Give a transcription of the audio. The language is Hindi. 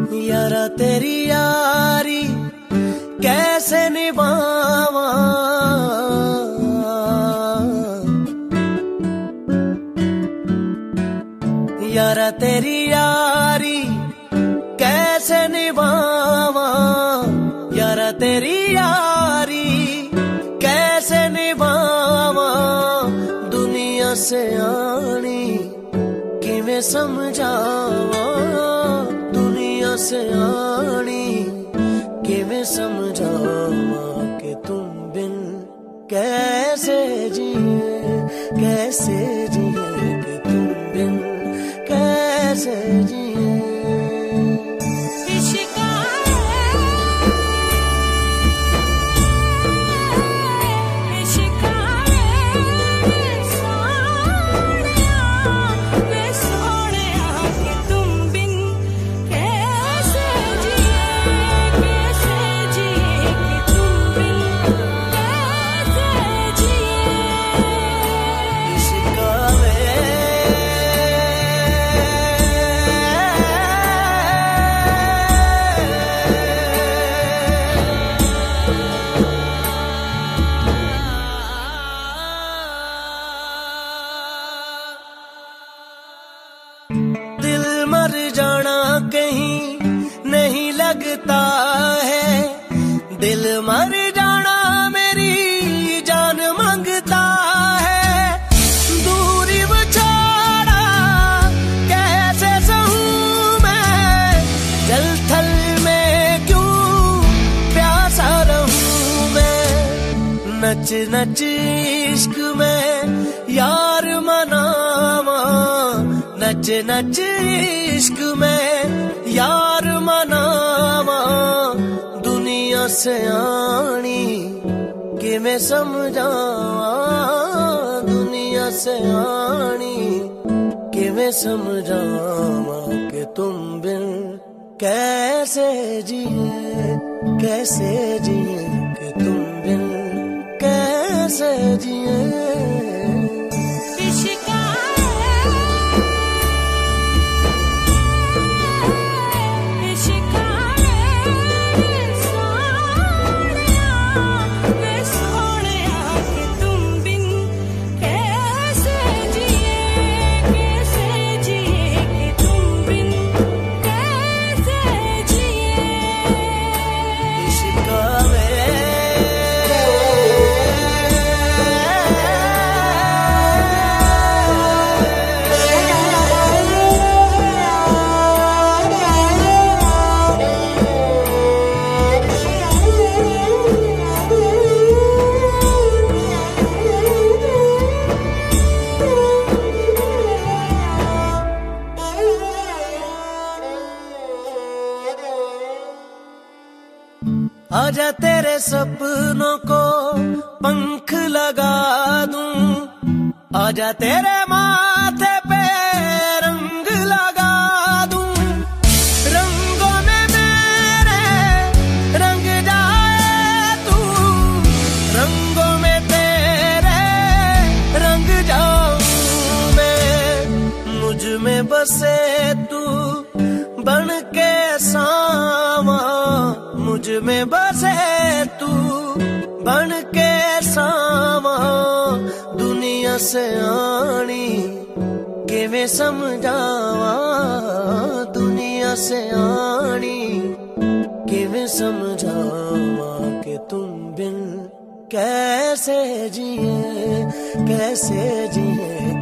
यारा तेरी यारी कैसे निभावा, यारा तेरी यारी कैसे निभावा, यारा तेरी यारी कैसे निभावा। दुनिया से आनी किवें समझावा, दुनिया से आनी किवें समझावा कि तुम बिन कैसे जिए, कैसे जिए कि तुम बिन कैसे जिए। दिल मर जाना कहीं नहीं लगता है, दिल मर जाना मेरी जान मांगता है। दूरी बिछाड़ा कैसे सहूं मैं, जल थल में क्यों प्यासा रहूं मैं। नच नच इश्क में यार मनावा, नच नच इश्क में यार मनावा। दुनिया से आनी किवें समझावा, दुनिया से आनी किवें समझावा कि तुम बिन कैसे जिए, कैसे जिए कि तुम बिन कैसे जिए। आजा तेरे सपनों को पंख लगा दूं, आजा तेरे माथे पे रंग लगा दूं। रंगों में मेरे रंग जाए तू, रंगों में तेरे रंग जाऊं मैं। मुझ में बसे तू बन के सामा, मुझ में बसे तू बन के सामा। दुनिया से आनी किवें समझावा, दुनिया से आनी किवें समझावा कि तुम बिन कैसे जिए, कैसे जिए।